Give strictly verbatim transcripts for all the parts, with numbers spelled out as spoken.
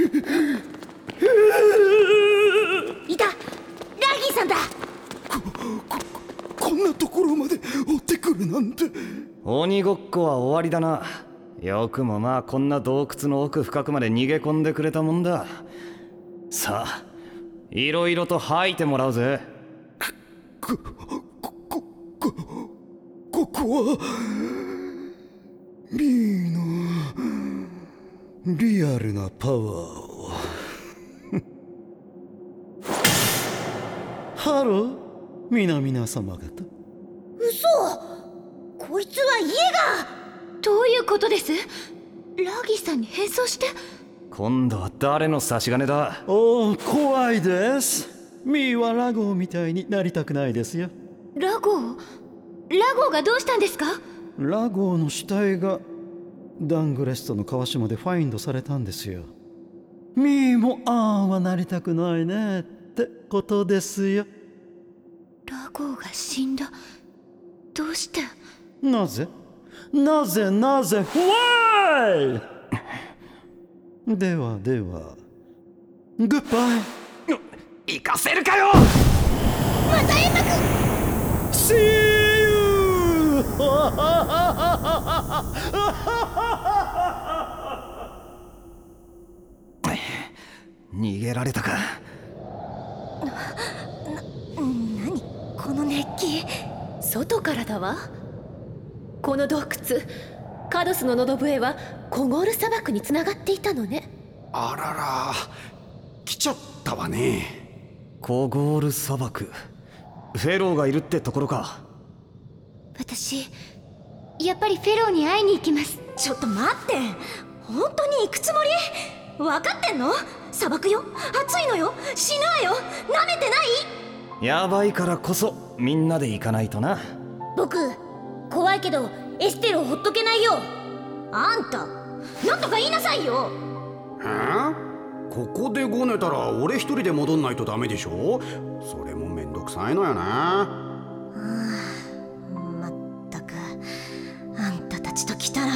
いた、ラギーさんだ。 こ、こ、こんなところまで追ってくるなんて。 鬼ごっこは終わりだな。よくもまあこんな洞窟の奥深くまで逃げ込んでくれたもんだ。さあいろいろと吐いてもらうぜ。 こ、こ、こ、こ、ここはミーのリアルなパワーをハロー、皆々様方。 嘘、こいつは家が。 どういうことです？ラギーさんに変装して。 今度は誰の差し金だ？ おお、怖いです。ミーはラゴーみたいになりたくないですよ。 ラゴー？ラゴーがどうしたんですか？ ラゴーの死体がダングレストの川下でファインドされたんですよ。ミーもああはなりたくないねってことですよ。 ラゴーが死んだ。どうして？ なぜなぜなぜ Why? ではではグッバイ。 行かせるかよ。 またエンマくん。 See you 逃げられたか。 何この熱気。 外からだわ。この洞窟、カドスの喉笛はコゴール砂漠につながっていたのね。 あらら、来ちゃったわね。 コゴール砂漠、フェローがいるってところか。 私やっぱりフェローに会いに行きます。 ちょっと待って、本当に行くつもり？分かってんの？砂漠よ、暑いのよ、死ぬわよ、なめてない？ やばいからこそみんなで行かないとな。 僕怖いけどエステルをほっとけないよ。あんたなんとか言いなさいよ。 はあ？ここでごねたら俺一人で戻んないとダメでしょ。それもめんどくさいのよな。 まったくあんたたちと来たら。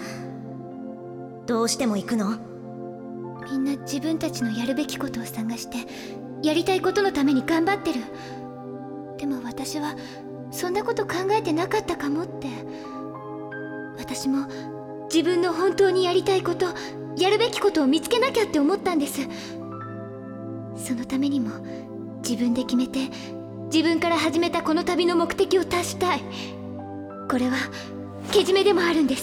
どうしても行くの？ みんな自分たちのやるべきことを探してやりたいことのために頑張ってる。でも私はそんなこと考えてなかったかもって。私も自分の本当にやりたいこと、やるべきことを見つけなきゃって思ったんです。そのためにも自分で決めて自分から始めたこの旅の目的を達したい。これはけじめでもあるんです。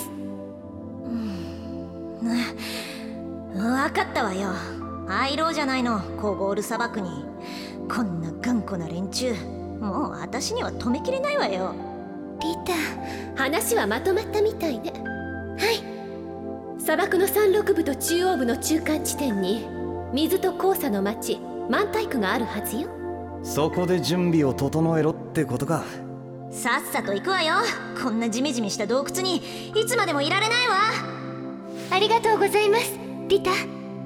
分かったわよ。入ろうじゃないの、コゴール砂漠に。こんな頑固な連中、もう私には止めきれないわよ。 リタ、話はまとまったみたいね。はい、砂漠の山麓部と中央部の中間地点に水と黄砂の町マンタイクがあるはずよ。 そこで準備を整えろってことか。 さっさと行くわよ。こんなジメジメした洞窟にいつまでもいられないわ。 ありがとうございます、リタ。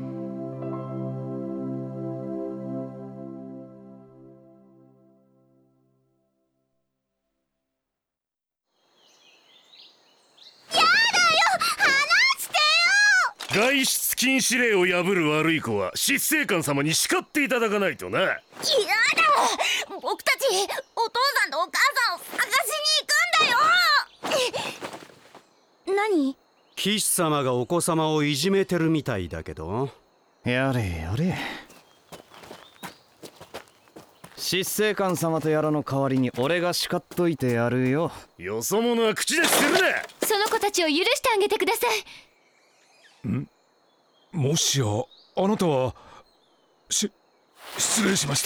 外出禁止令を破る悪い子は執政官様に叱っていただかないとな。やだ、 僕たちお父さんとお母さんを探しに行くんだよ。何？ 騎士様がお子様をいじめてるみたいだけど。 やれやれ、執政官様とやらの代わりに俺が叱っといてやるよ。 よそ者は口でするな。 その子たちを許してあげてください。 ん？もしやあなたはし失礼しました。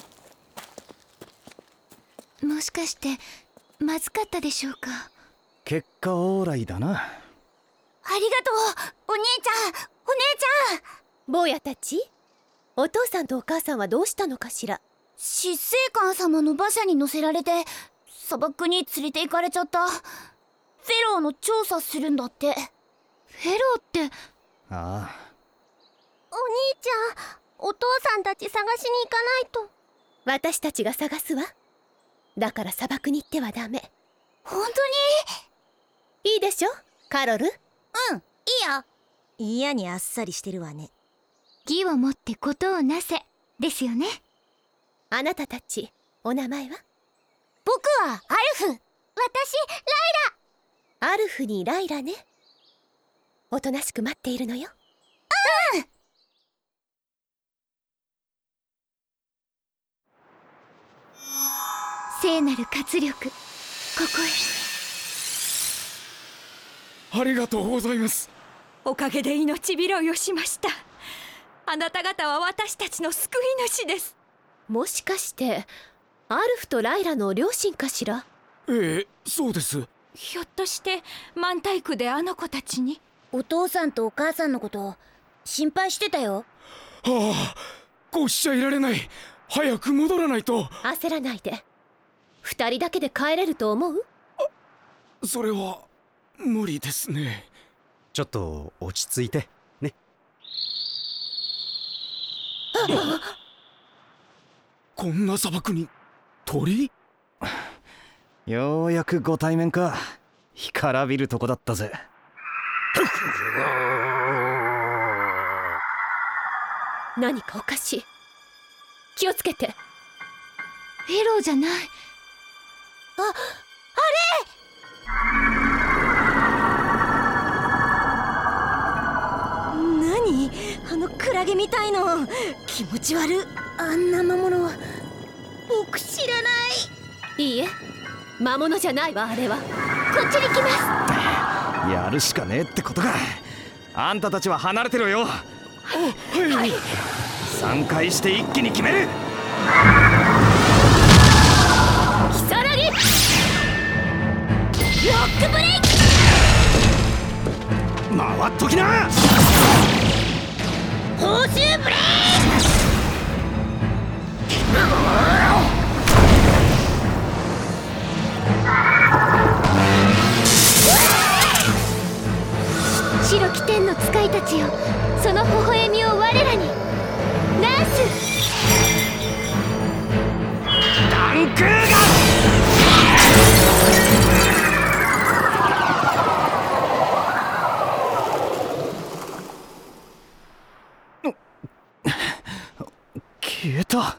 もしかしてまずかったでしょうか。 結果オーライだな。 ありがとうお兄ちゃん、お姉ちゃん。 坊やたち、お父さんとお母さんはどうしたのかしら。 執政官様の馬車に乗せられて砂漠に連れて行かれちゃった。フェローの調査するんだって。 フェローって？ ああ、 お兄ちゃん、お父さんたち探しに行かないと。 私たちが探すわ。だから砂漠に行ってはダメ。 本当に？いいでしょカロル。 に？うん、いいよ。嫌にあっさりしてるわね。 義をもって事をなせですよね。 あなたたちお名前は？ 僕はアルフ。 私ライアルフにライラね。おとなしく待っているのよ。 うん。聖なる活力、ここへ。ありがとうございます。 おかげで命拾いをしました。あなた方は私たちの救い主です。 もしかしてアルフとライラの両親かしら？ ええ、そうです。 ひょっとして満体区であの子たちに？ お父さんとお母さんのこと心配してたよ。 はあ、こうしちゃいられない。早く戻らないと。 焦らないで。二人だけで帰れると思う？ それは無理ですね。 ちょっと落ち着いてね。 こんな砂漠に鳥？ ようやくご対面か。干からびるとこだったぜ。 何かおかしい。気をつけて。 フェローじゃない。 あ、あれ！何？あのクラゲみたいの。気持ち悪。あんな魔物は僕知らない。 いいえ、魔物じゃないわ。あれはこっちに来ます。 やるしかねえってことか。あんたたちは離れてろよ。 はい、はい、 さんかいして一気に決める。 キサラギロックブレイク。 回っときな。 報酬ブレイク。 白き天の使いたちよ、その微笑みを我らに。ナースダンクーガ消えた。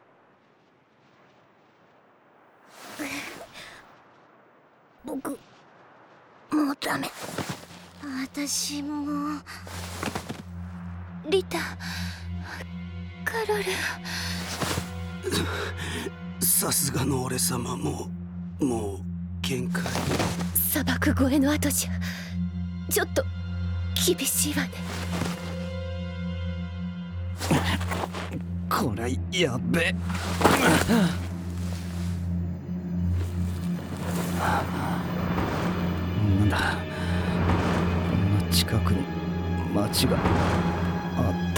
僕もうダメ。私も。 リタ、カロル。 さすがの俺様ももう限界。 砂漠越えの後じゃちょっと厳しいわね。 これやべえ。なんだ、こんな近くに町があった。